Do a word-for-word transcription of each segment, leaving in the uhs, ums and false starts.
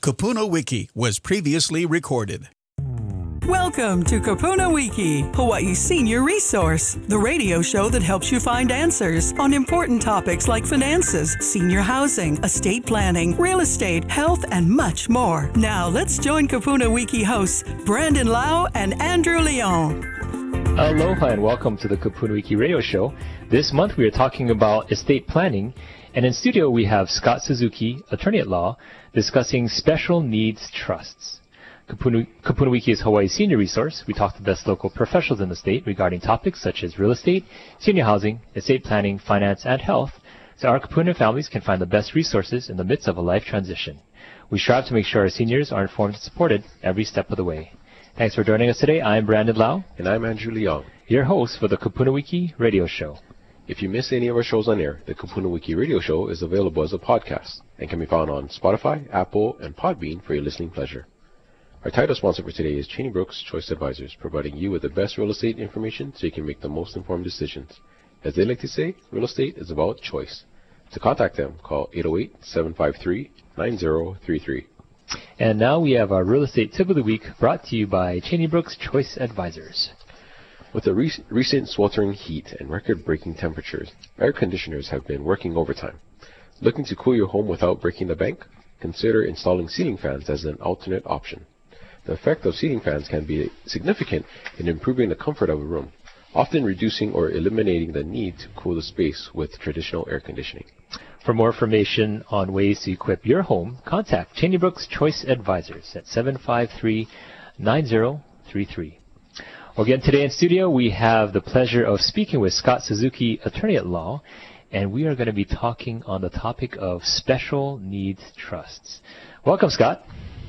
Kupuna Wiki was previously recorded. Welcome to Kupuna Wiki, Hawaii's senior resource, the radio show that helps you find answers on important topics like finances, senior housing, estate planning, real estate, health, and much more. Now, let's join Kupuna Wiki hosts Brandon Lau and Andrew Leon. Aloha and welcome to the Kupuna Wiki radio show. This month we are talking about estate planning, and in studio we have Scott Suzuki, attorney at law, discussing special needs trusts. Kupuna, Kupuna Wiki is Hawaii's senior resource. We talk to the best local professionals in the state regarding topics such as real estate, senior housing, estate planning, finance, and health, so our Kupuna families can find the best resources in the midst of a life transition. We strive to make sure our seniors are informed and supported every step of the way. Thanks for joining us today. I'm Brandon Lau. And I'm Andrew Leong, your host for the Kupuna Wiki radio show. If you miss any of our shows on air, the Kupuna Wiki radio show is available as a podcast and can be found on Spotify, Apple, and Podbean for your listening pleasure. Our title sponsor for today is Cheney Brooks Choice Advisors, providing you with the best real estate information so you can make the most informed decisions. As they like to say, real estate is about choice. To contact them, call eight oh eight, seven five three, nine oh three three. And now we have our real estate tip of the week brought to you by Cheney Brooks Choice Advisors. With the re- recent sweltering heat and record-breaking temperatures, air conditioners have been working overtime. Looking to cool your home without breaking the bank? Consider installing ceiling fans as an alternate option. The effect of ceiling fans can be significant in improving the comfort of a room, often reducing or eliminating the need to cool the space with traditional air conditioning. For more information on ways to equip your home, contact Cheney Brooks Choice Advisors at seven five three, nine oh three three. Well, again, today in studio, we have the pleasure of speaking with Scott Suzuki, attorney at law, and we are going to be talking on the topic of special needs trusts. Welcome, Scott.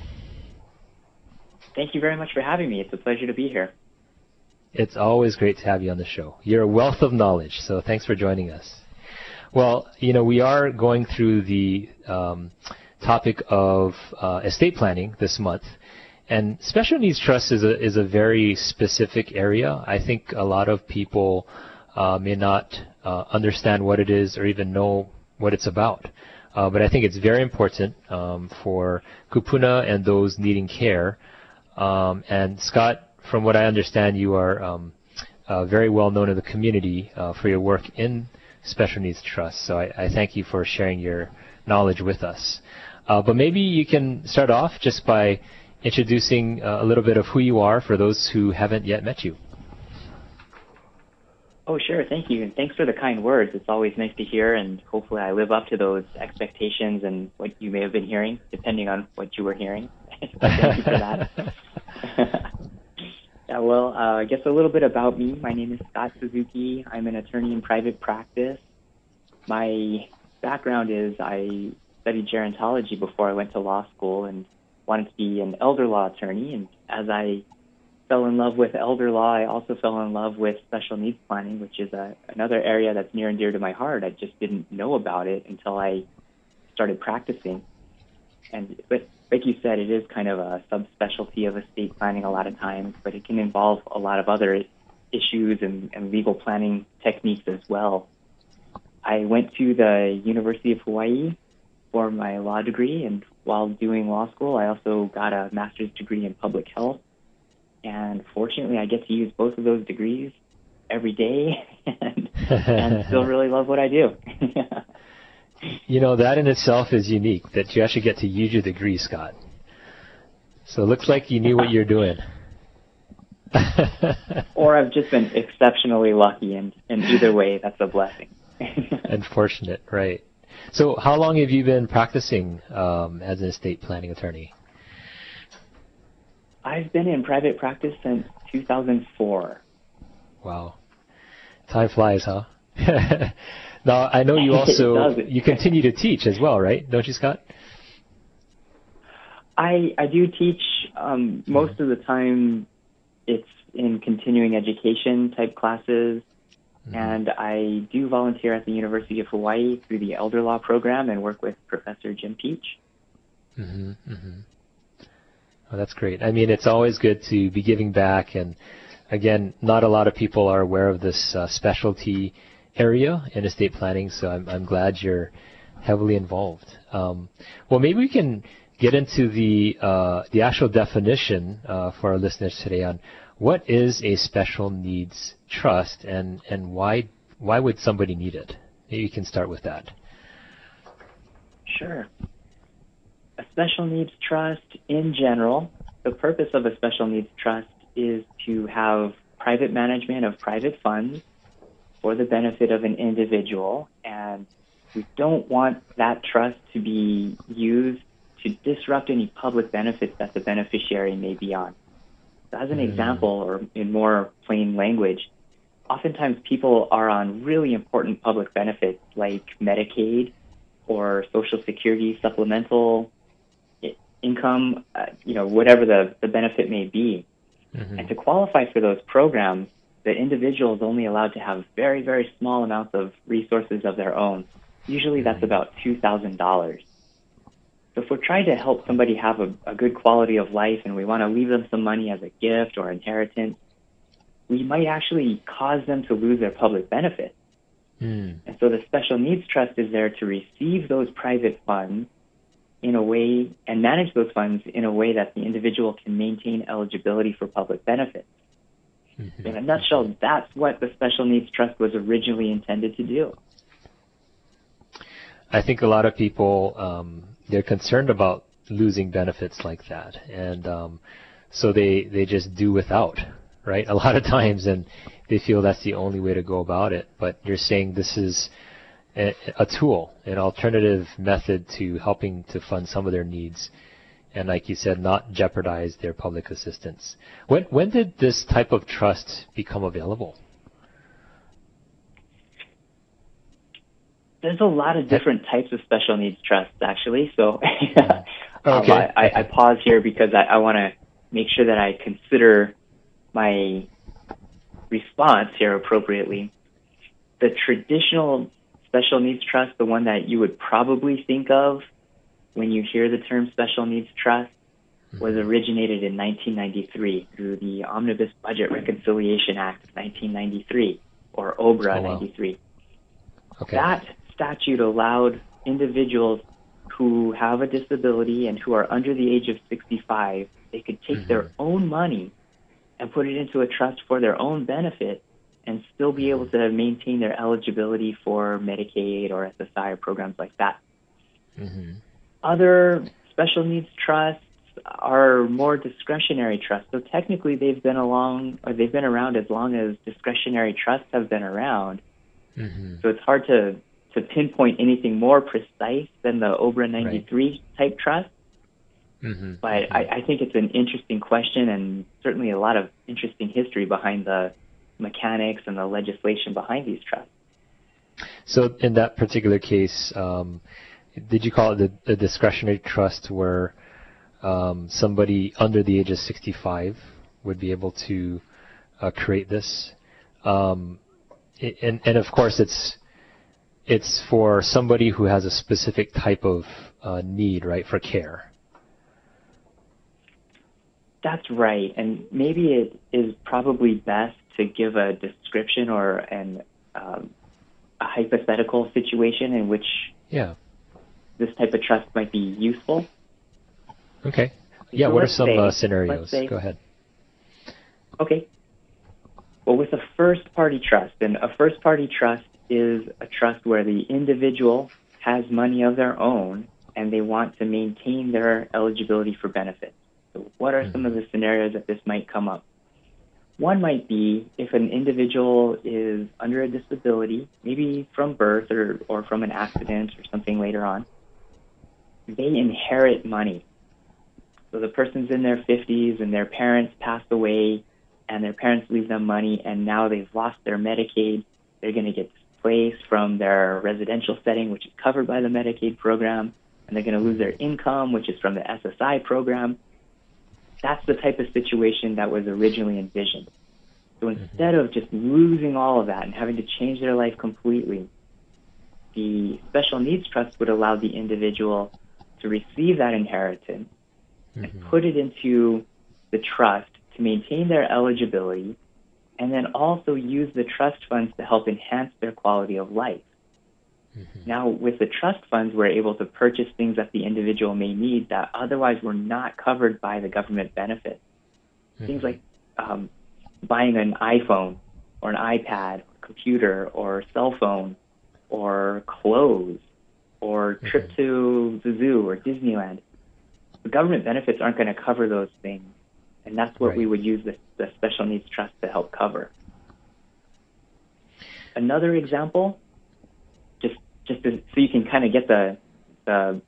Thank you very much for having me. It's a pleasure to be here. It's always great to have you on the show. You're a wealth of knowledge, so thanks for joining us. Well, you know, we are going through the um, topic of uh, estate planning this month, and special needs trust is a is a very specific area. I think a lot of people uh, may not uh, understand what it is or even know what it's about. Uh, but I think it's very important um, for kupuna and those needing care. Um, and Scott, from what I understand, you are um, uh, very well known in the community uh, for your work in special needs trusts. So I, I thank you for sharing your knowledge with us. Uh, but maybe you can start off just by introducing uh, a little bit of who you are for those who haven't yet met you. Oh, sure. Thank you. And thanks for the kind words. It's always nice to hear, and hopefully I live up to those expectations and what you may have been hearing, depending on what you were hearing. Thank you for that. Yeah, well, uh, I guess a little bit about me. My name is Scott Suzuki. I'm an attorney in private practice. My background is I studied gerontology before I went to law school and wanted to be an elder law attorney. And as I fell in love with elder law, I also fell in love with special needs planning, which is a, another area that's near and dear to my heart. I just didn't know about it until I started practicing. And but like you said, it is kind of a subspecialty of estate planning a lot of times, but it can involve a lot of other issues and, and legal planning techniques as well. I went to the University of Hawaii for my law degree, and while doing law school, I also got a master's degree in public health. And fortunately, I get to use both of those degrees every day and, and still really love what I do. You know, that in itself is unique, that you actually get to use your degree, Scott. So it looks like you knew what you're doing. Or I've just been exceptionally lucky, and, and either way, that's a blessing. Unfortunate, right. So how long have you been practicing um, as an estate planning attorney? I've been in private practice since two thousand four. Wow. Time flies, huh? Now, I know you also, you continue to teach as well, right? Don't you, Scott? I, I do teach. Um, most mm-hmm. of the time, it's in continuing education type classes. Mm-hmm. And I do volunteer at the University of Hawaii through the Elder Law program and work with Professor Jim Peach. Mm-hmm. Mm-hmm. Oh, that's great. I mean, it's always good to be giving back. And again, not a lot of people are aware of this uh, specialty area in estate planning, so I'm, I'm glad you're heavily involved. Um, well, maybe we can get into the uh, the actual definition uh, for our listeners today on what is a special needs trust, and, and why why would somebody need it? Maybe you can start with that. Sure. A special needs trust, in general, the purpose of a special needs trust is to have private management of private funds for the benefit of an individual, and we don't want that trust to be used to disrupt any public benefits that the beneficiary may be on. So as an mm. example, or in more plain language, oftentimes people are on really important public benefits like Medicaid or Social Security supplemental income, uh, you know, whatever the, the benefit may be. Mm-hmm. And to qualify for those programs, the individual is only allowed to have very, very small amounts of resources of their own. Usually that's about two thousand dollars. So if we're trying to help somebody have a, a good quality of life and we want to leave them some money as a gift or inheritance, we might actually cause them to lose their public benefits. Mm. And so the Special Needs Trust is there to receive those private funds in a way and manage those funds in a way that the individual can maintain eligibility for public benefits. Mm-hmm. In a nutshell, that's what the Special Needs Trust was originally intended to do. I think a lot of people, um, they're concerned about losing benefits like that. And um, so they, they just do without, right? A lot of times, and they feel that's the only way to go about it. But you're saying this is a, a tool, an alternative method to helping to fund some of their needs. And like you said, not jeopardize their public assistance. When when did this type of trust become available? There's a lot of different types of special needs trusts, actually. So okay. um, I, I, I pause here because I, I want to make sure that I consider my response here appropriately. The traditional special needs trust, the one that you would probably think of when you hear the term Special Needs Trust, was originated in nineteen ninety-three through the Omnibus Budget Reconciliation Act of nineteen ninety-three, or O B R A oh, wow. ninety-three. Okay. That statute allowed individuals who have a disability and who are under the age of sixty-five, they could take mm-hmm. their own money and put it into a trust for their own benefit and still be able to maintain their eligibility for Medicaid or S S I or programs like that. Mm-hmm. Other special needs trusts are more discretionary trusts. So technically they've been along or they've been around as long as discretionary trusts have been around. Mm-hmm. So it's hard to, to pinpoint anything more precise than the O B R A ninety-three right. type trust. Mm-hmm. But mm-hmm. I, I think it's an interesting question and certainly a lot of interesting history behind the mechanics and the legislation behind these trusts. So in that particular case, um, did you call it the, the discretionary trust where um, somebody under the age of sixty-five would be able to uh, create this? Um, and, and of course, it's it's for somebody who has a specific type of uh, need, right, for care. That's right, and maybe it is probably best to give a description or an um, a hypothetical situation in which yeah. this type of trust might be useful. Okay. Yeah, so what are some say, uh, scenarios? Say, Go ahead. Okay. Well, with a first-party trust, and a first-party trust is a trust where the individual has money of their own and they want to maintain their eligibility for benefits. So what are mm-hmm. some of the scenarios that this might come up? One might be if an individual is under a disability, maybe from birth or, or from an accident or something later on, they inherit money. So the person's in their fifties and their parents passed away and their parents leave them money and now they've lost their Medicaid. They're going to get displaced from their residential setting, which is covered by the Medicaid program, and they're going to lose their income, which is from the S S I program. That's the type of situation that was originally envisioned. So instead of just losing all of that and having to change their life completely, the Special Needs Trust would allow the individual to receive that inheritance mm-hmm. and put it into the trust to maintain their eligibility and then also use the trust funds to help enhance their quality of life. Mm-hmm. Now, with the trust funds, we're able to purchase things that the individual may need that otherwise were not covered by the government benefit. Mm-hmm. Things like um, buying an iPhone or an iPad, computer, or cell phone, or clothes, or trip mm-hmm. to the zoo or Disneyland. The government benefits aren't going to cover those things, and that's what right. we would use the, the Special Needs Trust to help cover. Another example, just just to, so you can kind of get the, the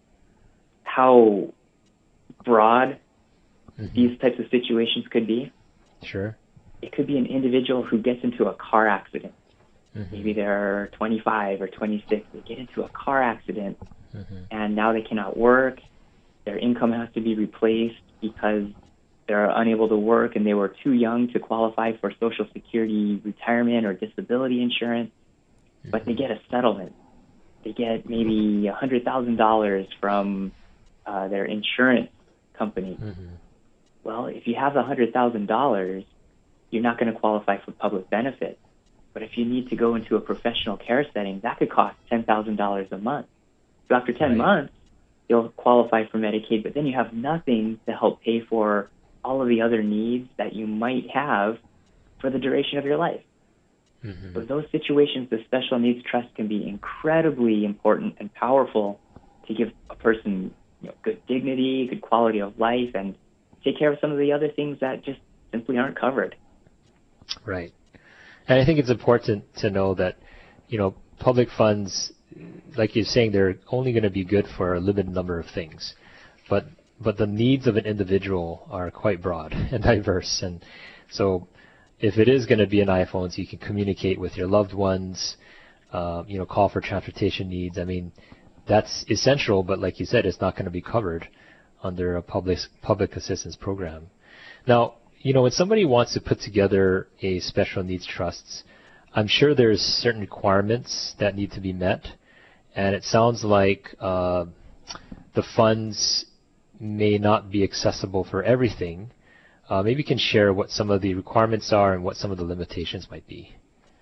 how broad mm-hmm. these types of situations could be. Sure. It could be an individual who gets into a car accident. Mm-hmm. Maybe they're twenty-five or twenty-six. They get into a car accident, mm-hmm. and now they cannot work. Their income has to be replaced because they're unable to work and they were too young to qualify for Social Security retirement or disability insurance. Mm-hmm. But they get a settlement. They get maybe one hundred thousand dollars from uh, their insurance company. Mm-hmm. Well, if you have one hundred thousand dollars, you're not going to qualify for public benefit. But if you need to go into a professional care setting, that could cost ten thousand dollars a month. So after ten right. months, you'll qualify for Medicaid, but then you have nothing to help pay for all of the other needs that you might have for the duration of your life. Mm-hmm. So those situations, the Special Needs Trust can be incredibly important and powerful to give a person, you know, good dignity, good quality of life, and take care of some of the other things that just simply aren't covered. Right. And I think it's important to know that, you know, public funds, like you're saying, they're only going to be good for a limited number of things. But but the needs of an individual are quite broad and diverse. And so if it is going to be an iPhone so you can communicate with your loved ones, uh, you know, call for transportation needs, I mean, that's essential, but like you said, it's not going to be covered under a public public assistance program. Now, you know, when somebody wants to put together a special needs trust, I'm sure there's certain requirements that need to be met, and it sounds like uh, the funds may not be accessible for everything. Uh, maybe you can share what some of the requirements are and what some of the limitations might be.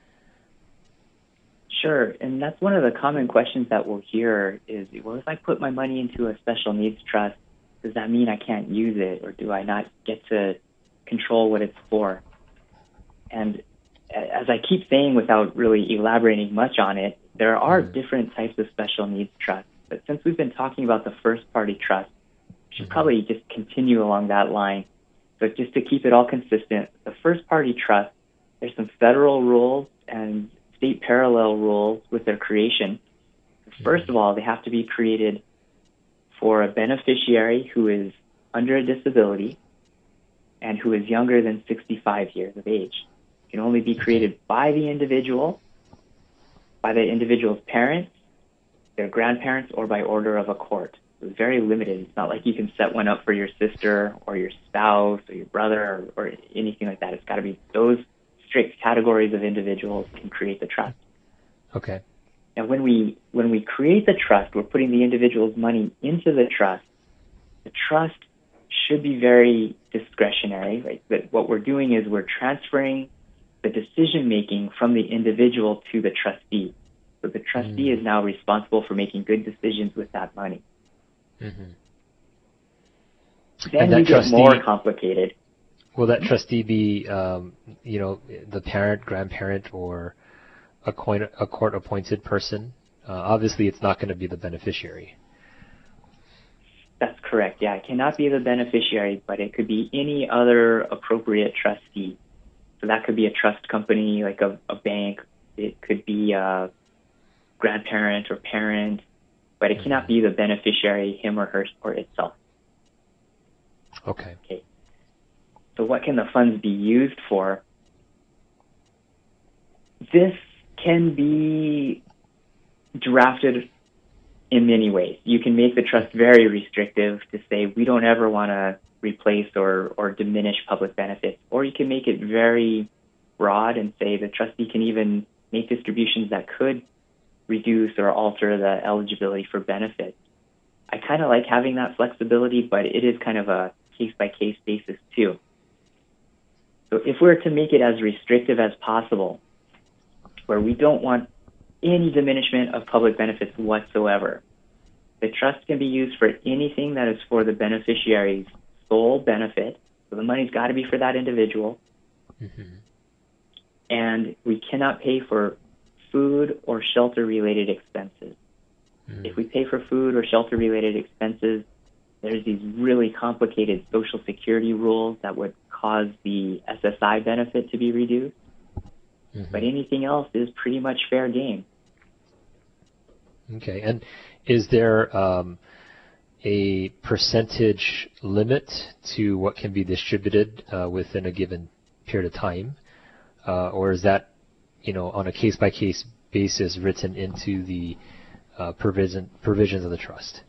Sure, and that's one of the common questions that we'll hear is, well, if I put my money into a special needs trust, does that mean I can't use it, or do I not get to control what it's for? And as I keep saying without really elaborating much on it, there are mm-hmm. different types of special needs trusts. But since we've been talking about the first-party trust, we should mm-hmm. probably just continue along that line. But just to keep it all consistent, the first-party trust, there's some federal rules and state parallel rules with their creation. First of all, they have to be created for a beneficiary who is under a disability and who is younger than sixty-five years of age. It can only be created by the individual, by the individual's parents, their grandparents, or by order of a court. It's very limited. It's not like you can set one up for your sister or your spouse or your brother or, or anything like that. It's got to be those strict categories of individuals can create the trust. Okay. And when we when we create the trust, we're putting the individual's money into the trust. The trust should be very discretionary, right? But what we're doing is we're transferring the decision making from the individual to the trustee. So the trustee mm. is now responsible for making good decisions with that money. Mm-hmm. Then we get trustee, more complicated. Will that trustee be, um, you know, the parent, grandparent, or a, coin, a court-appointed person? Uh, obviously, it's not going to be the beneficiary. That's correct. Yeah, it cannot be the beneficiary, but it could be any other appropriate trustee. So that could be a trust company, like a, a bank. It could be a grandparent or parent, but it cannot be the beneficiary, him or her or itself. Okay. Okay. So what can the funds be used for? This can be drafted in many ways. You can make the trust very restrictive to say we don't ever want to replace or, or diminish public benefits. Or you can make it very broad and say the trustee can even make distributions that could reduce or alter the eligibility for benefits. I kind of like having that flexibility, but it is kind of a case-by-case basis too. So if we're to make it as restrictive as possible, where we don't want any diminishment of public benefits whatsoever. The trust can be used for anything that is for the beneficiary's sole benefit. So the money's got to be for that individual. Mm-hmm. And we cannot pay for food or shelter-related expenses. Mm. If we pay for food or shelter-related expenses, there's these really complicated Social Security rules that would cause the S S I benefit to be reduced. Mm-hmm. But anything else is pretty much fair game. Okay. And is there um, a percentage limit to what can be distributed uh, within a given period of time? Uh, or is that, you know, on a case-by-case basis written into the uh, provision, provisions of the trust?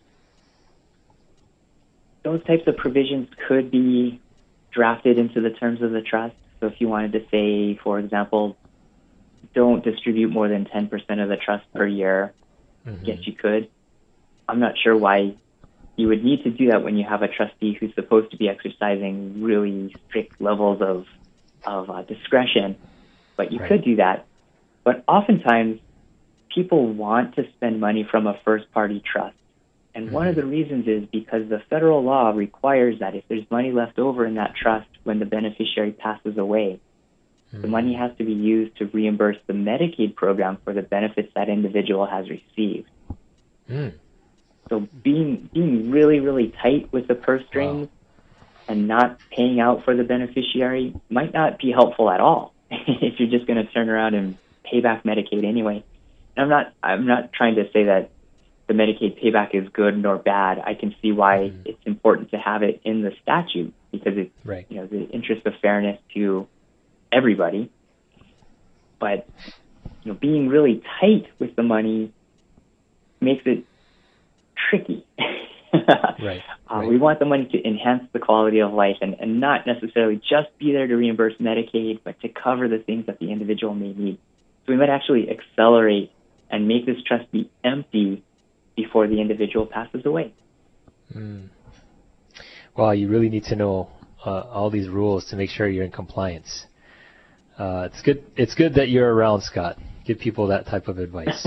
Those types of provisions could be drafted into the terms of the trust. So if you wanted to say, for example, don't distribute more than ten percent of the trust per year, mm-hmm. yes, you could. I'm not sure why you would need to do that when you have a trustee who's supposed to be exercising really strict levels of of uh, discretion, but you right. could do that. But oftentimes, people want to spend money from a first-party trust. And mm-hmm. one of the reasons is because the federal law requires that if there's money left over in that trust when the beneficiary passes away, mm-hmm. the money has to be used to reimburse the Medicaid program for the benefits that individual has received. Mm. So being being really, really tight with the purse strings wow. and not paying out for the beneficiary might not be helpful at all if you're just going to turn around and pay back Medicaid anyway. And I'm not I'm not trying to say that the Medicaid payback is good nor bad. I can see why mm-hmm. it's important to have it in the statute because it's right. you know the interest of fairness to everybody. But you know, being really tight with the money makes it tricky. right. Uh, right. We want the money to enhance the quality of life and, and not necessarily just be there to reimburse Medicaid, but to cover the things that the individual may need. So we might actually accelerate and make this trust be empty before the individual passes away. Mm. Well, you really need to know uh, all these rules to make sure you're in compliance. Uh, it's good. It's good that you're around, Scott. Give people that type of advice.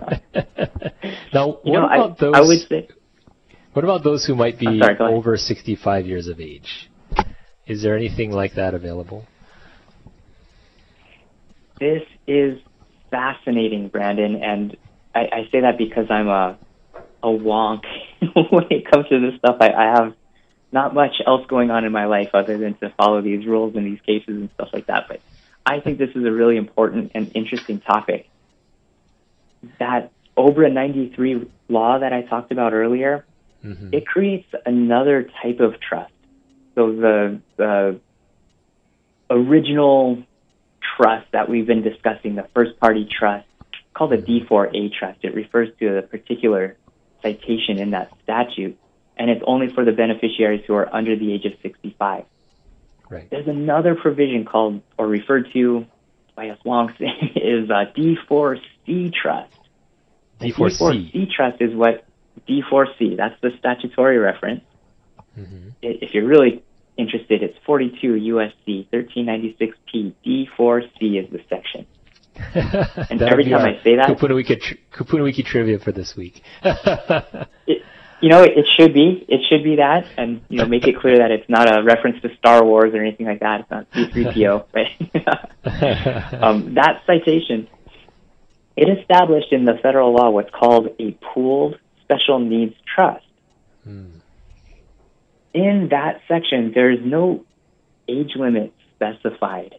Now, you what know, about I, those? I would say, what about those who might be sorry, over sixty-five years of age? Is there anything like that available? This is fascinating, Brandon, and I, I say that because I'm a a wonk when it comes to this stuff. I, I have not much else going on in my life other than to follow these rules and these cases and stuff like that. But I think this is a really important and interesting topic. That O B R A ninety-three law that I talked about earlier, mm-hmm. it creates another type of trust. So the, the original trust that we've been discussing, the first-party trust, called a D four A trust. It refers to a particular citation in that statute, and it's only for the beneficiaries who are under the age of sixty-five. Right. There's another provision called, or referred to by us wonks, is a D four C trust. D four C. D four C trust is what, D four C, that's the statutory reference. Mm-hmm. If you're really interested, it's forty-two U S C thirteen ninety-six P. D four C is the section. And every time I say that, Kupuna Wiki, tri- Kupuna Wiki trivia for this week. it, you know, it, it should be. It should be that, and you know, make it clear that it's not a reference to Star Wars or anything like that. It's not C three P O. Right? um, that citation, it established in the federal law what's called a pooled special needs trust. Hmm. In that section, there is no age limit specified,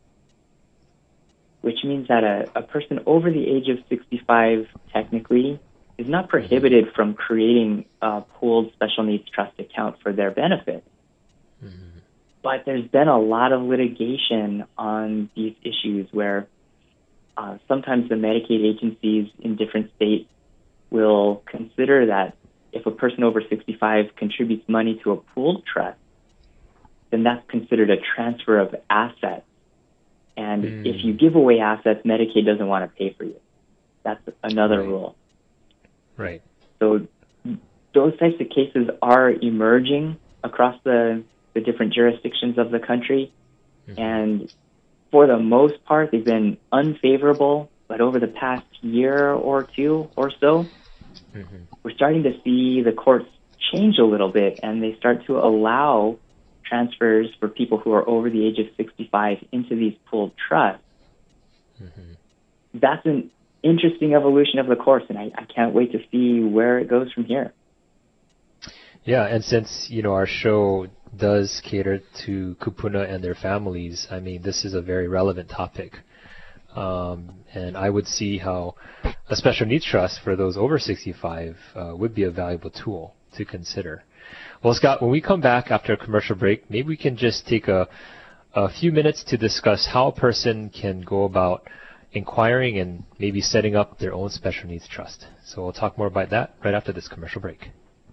which means that a, a person over the age of sixty-five technically is not prohibited from creating a pooled special needs trust account for their benefit. Mm-hmm. But there's been a lot of litigation on these issues where uh, sometimes the Medicaid agencies in different states will consider that if a person over sixty-five contributes money to a pooled trust, then that's considered a transfer of assets. And mm. if you give away assets, Medicaid doesn't want to pay for you. That's another right. rule. Right. So those types of cases are emerging across the, the different jurisdictions of the country. Mm-hmm. And for the most part, they've been unfavorable but over the past year or two or so, mm-hmm. we're starting to see the courts change a little bit, and they start to allow transfers for people who are over the age of sixty-five into these pooled trusts. Mm-hmm. That's an interesting evolution of the course, and I, I can't wait to see where it goes from here. Yeah, and since, you know, our show does cater to kupuna and their families, I mean, this is a very relevant topic. Um, and I would see how a special needs trust for those over sixty-five uh, would be a valuable tool to consider. Well, Scott, when we come back after a commercial break, maybe we can just take a, a few minutes to discuss how a person can go about inquiring and maybe setting up their own special needs trust. So we'll talk more about that right after this commercial break.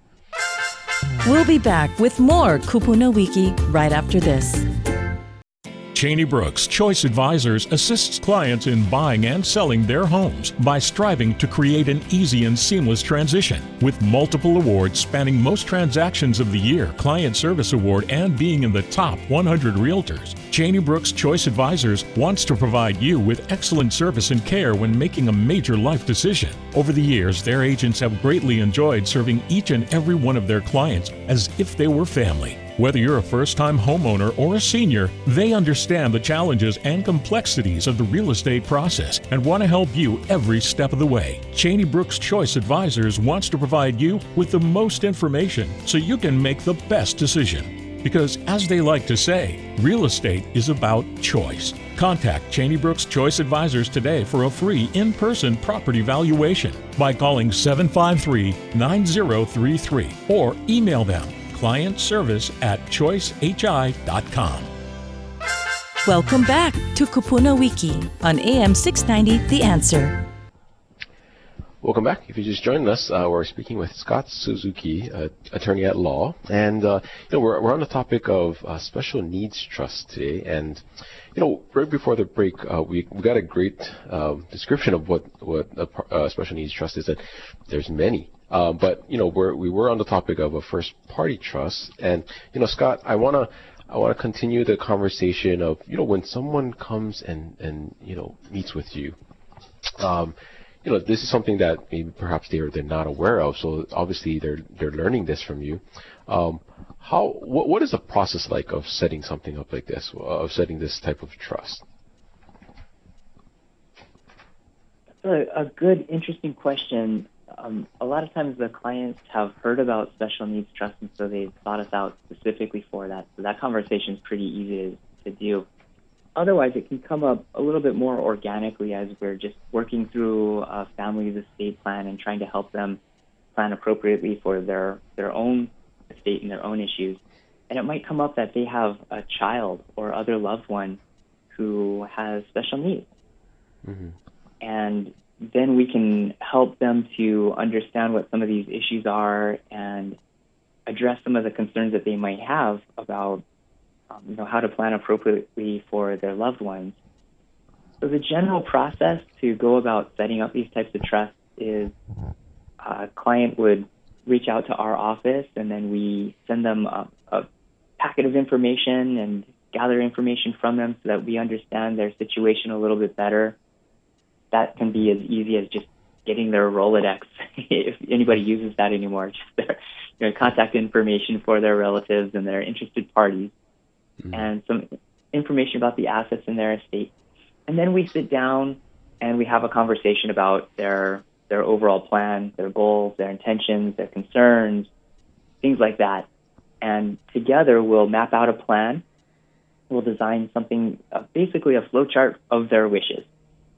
We'll be back with more Kupuna Wiki right after this. Cheney Brooks Choice Advisors assists clients in buying and selling their homes by striving to create an easy and seamless transition. With multiple awards spanning most transactions of the year, Client Service Award, and being in the top one hundred realtors, Cheney Brooks Choice Advisors wants to provide you with excellent service and care when making a major life decision. Over the years, their agents have greatly enjoyed serving each and every one of their clients as if they were family. Whether you're a first-time homeowner or a senior, they understand the challenges and complexities of the real estate process and want to help you every step of the way. Cheney Brooks Choice Advisors wants to provide you with the most information so you can make the best decision. Because, as they like to say, real estate is about choice. Contact Cheney Brooks Choice Advisors today for a free in-person property valuation by calling seven five three, nine zero three three or email them client service at choice h i dot com. Welcome back to Kupuna Wiki on A M six ninety The Answer. Welcome back. If you just joined us, uh, we're speaking with Scott Suzuki, uh, attorney at law, and uh, you know we're we're on the topic of uh, special needs trust today. And you know, right before the break, uh, we we got a great uh, description of what what a uh, special needs trust is. That there's many. Uh, but you know, we're, we were on the topic of a first-party trust, and you know, Scott, I wanna I wanna continue the conversation of you know when someone comes and and you know meets with you, um, you know, this is something that maybe perhaps they're they're not aware of. So obviously they're they're learning this from you. Um, how what what is the process like of setting something up like this, of setting this type of trust? That's a, a good, interesting question. Um, a lot of times the clients have heard about special needs trust, and so they've sought us out specifically for that. So that conversation is pretty easy to, to do. Otherwise, it can come up a little bit more organically as we're just working through a family's estate plan and trying to help them plan appropriately for their, their own estate and their own issues. And it might come up that they have a child or other loved one who has special needs. Mm-hmm. And then we can help them to understand what some of these issues are and address some of the concerns that they might have about um, you know, how to plan appropriately for their loved ones. So the general process to go about setting up these types of trusts is a client would reach out to our office, and then we send them a, a packet of information and gather information from them so that we understand their situation a little bit better. That can be as easy as just getting their Rolodex, if anybody uses that anymore, just their you know, contact information for their relatives and their interested parties, mm-hmm. and some information about the assets in their estate. And then we sit down and we have a conversation about their their overall plan, their goals, their intentions, their concerns, things like that. And together we'll map out a plan. We'll design something, uh, basically a flowchart of their wishes.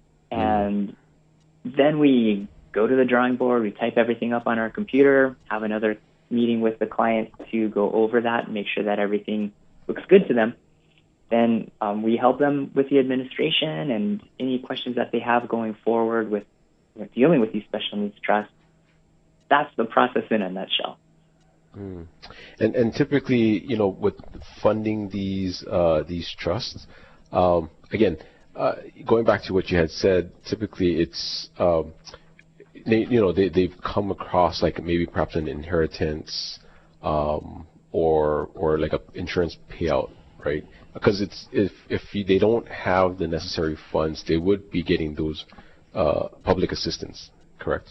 And then we go to the drawing board, we type everything up on our computer, have another meeting with the client to go over that and make sure that everything looks good to them. Then um, we help them with the administration and any questions that they have going forward with you know, dealing with these special needs trusts. That's the process in a nutshell. Mm. And and typically, you know, with funding these uh, these trusts, um, again, Uh, going back to what you had said, typically it's, um, they, you know, they, they've come across like maybe perhaps an inheritance um, or or like a insurance payout, right? Because it's if if they don't have the necessary funds, they would be getting those uh, public assistance, correct?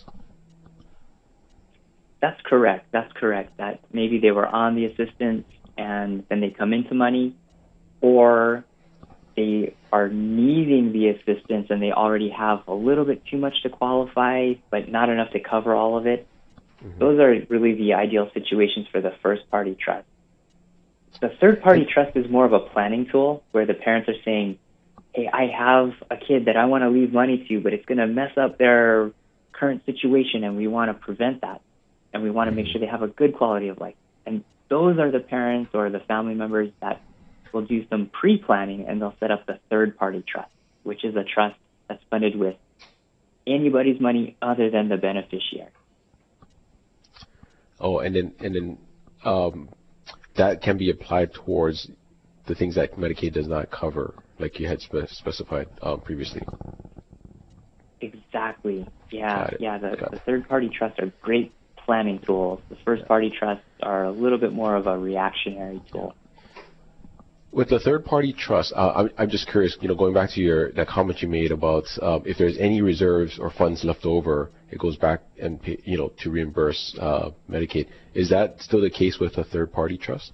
That's correct. That's correct. That maybe they were on the assistance and then they come into money, or they are needing the assistance and they already have a little bit too much to qualify, but not enough to cover all of it. Mm-hmm. Those are really the ideal situations for the first-party trust. The third-party trust is more of a planning tool where the parents are saying, hey, I have a kid that I want to leave money to, but it's going to mess up their current situation, and we want to prevent that. And we want to make sure they have a good quality of life. And those are the parents or the family members that will do some pre-planning, and they'll set up the third-party trust, which is a trust that's funded with anybody's money other than the beneficiary. Oh, and then and then um, that can be applied towards the things that Medicaid does not cover, like you had spe- specified um, previously. Exactly. Yeah. Yeah. The, the it. third-party trusts are great planning tools. The first-party trusts are a little bit more of a reactionary tool. With the third-party trust, uh, I'm, I'm just curious. You know, going back to your that comment you made about um, if there's any reserves or funds left over, it goes back and pay, you know to reimburse uh, Medicaid. Is that still the case with a third-party trust?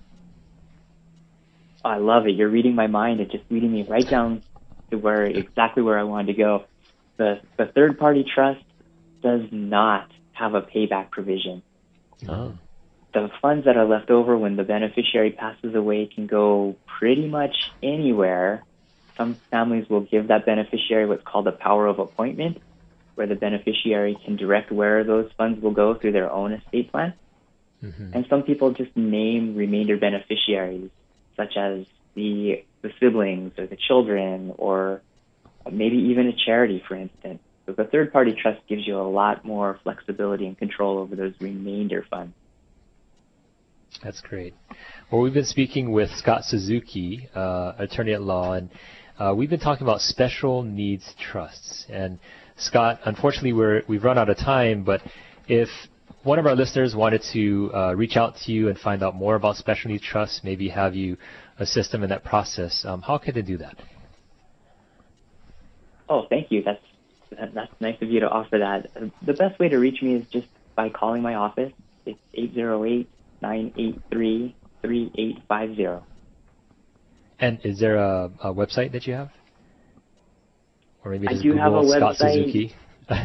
I love it. You're reading my mind and just leading me right down to where exactly where I wanted to go. The the third-party trust does not have a payback provision. Oh. The funds that are left over when the beneficiary passes away can go pretty much anywhere. Some families will give that beneficiary what's called a power of appointment, where the beneficiary can direct where those funds will go through their own estate plan. Mm-hmm. And some people just name remainder beneficiaries, such as the, the siblings or the children, or maybe even a charity, for instance. So the third-party trust gives you a lot more flexibility and control over those remainder funds. That's great. Well, we've been speaking with Scott Suzuki, uh, attorney at law, and uh, we've been talking about special needs trusts. And Scott, unfortunately, we're, we've run out of time, but if one of our listeners wanted to uh, reach out to you and find out more about special needs trusts, maybe have you assist them in that process, um, how can they do that? Oh, thank you. That's that, that's nice of you to offer that. The best way to reach me is just by calling my office. It's eight zero eight, nine eight three, three eight five zero. And is there a, a website that you have? Or maybe I just do Google have a Scott website.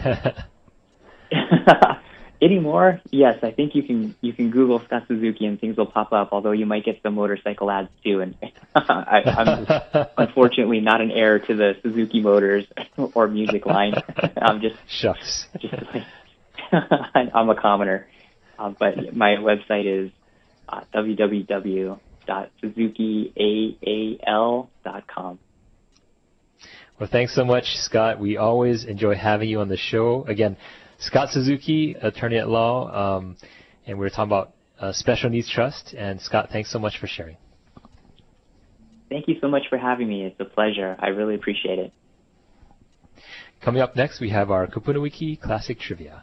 Suzuki. Anymore? Yes, I think you can you can Google Scott Suzuki and things will pop up, although you might get some motorcycle ads too. And I, I'm unfortunately not an heir to the Suzuki Motors or music line. I'm just, Shucks. just like, I'm a commoner. Uh, but my website is uh, w w w dot suzuki a a l dot com. Well, thanks so much, Scott. We always enjoy having you on the show. Again, Scott Suzuki, attorney at law, um, and we were talking about uh, Special Needs Trust. And Scott, thanks so much for sharing. Thank you so much for having me. It's a pleasure. I really appreciate it. Coming up next, we have our Kupuna Wiki Classic Trivia.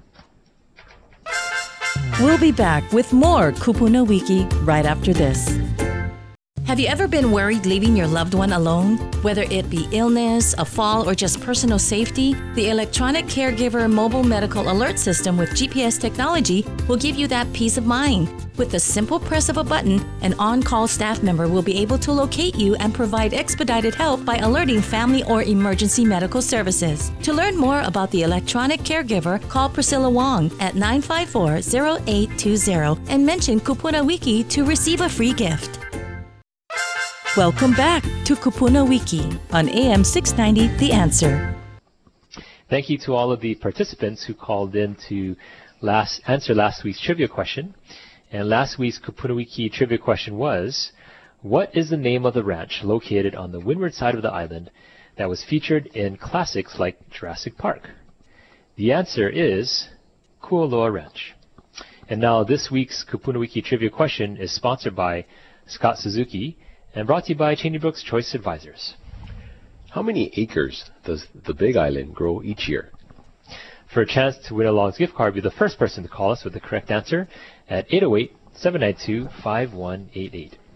We'll be back with more Kupuna Wiki right after this. Have you ever been worried leaving your loved one alone? Whether it be illness, a fall, or just personal safety, the Electronic Caregiver Mobile Medical Alert System with G P S technology will give you that peace of mind. With the simple press of a button, an on-call staff member will be able to locate you and provide expedited help by alerting family or emergency medical services. To learn more about the Electronic Caregiver, call Priscilla Wong at nine five four, zero eight two zero and mention Kupuna Wiki to receive a free gift. Welcome back to Kupuna Wiki on A M six ninety The Answer. Thank you to all of the participants who called in to last answer last week's trivia question. And last week's Kupuna Wiki trivia question was, what is the name of the ranch located on the windward side of the island that was featured in classics like Jurassic Park? The answer is Kualoa Ranch. And now this week's Kupuna Wiki trivia question is sponsored by Scott Suzuki and brought to you by Cheney Brooks Choice Advisors. How many acres does the Big Island grow each year? For a chance to win a Long's gift card, be the first person to call us with the correct answer at eight oh eight, seven nine two, five one eight eight.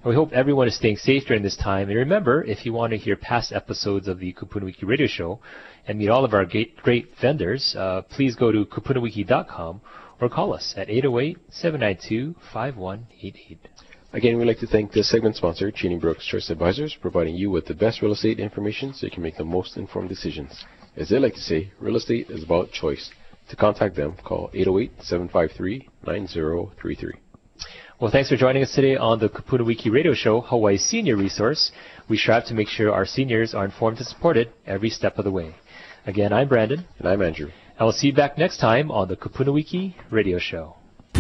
And we hope everyone is staying safe during this time. And remember, if you want to hear past episodes of the Kupuna Wiki radio show and meet all of our great, great vendors, uh, please go to kupuna wiki dot com or call us at eight oh eight, seven nine two, five one eight eight. Again, we'd like to thank this segment sponsor, Cheney Brooks Choice Advisors, providing you with the best real estate information so you can make the most informed decisions. As they like to say, real estate is about choice. To contact them, call eight oh eight, seven five three, nine oh three three. Well, thanks for joining us today on the Kupuna Wiki radio show, Hawaii's senior resource. We strive to make sure our seniors are informed and supported every step of the way. Again, I'm Brandon. And I'm Andrew. And we'll see you back next time on the Kupuna Wiki radio show.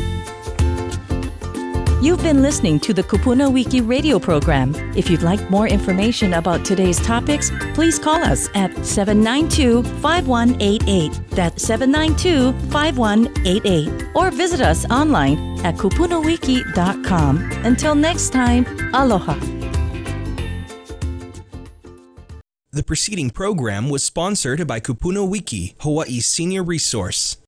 You've been listening to the Kupuna Wiki radio program. If you'd like more information about today's topics, please call us at seven nine two, five one eight eight. That's seven nine two, five one eight eight. Or visit us online at kupuna wiki dot com. Until next time, aloha. The preceding program was sponsored by Kupuna Wiki, Hawaii's senior resource.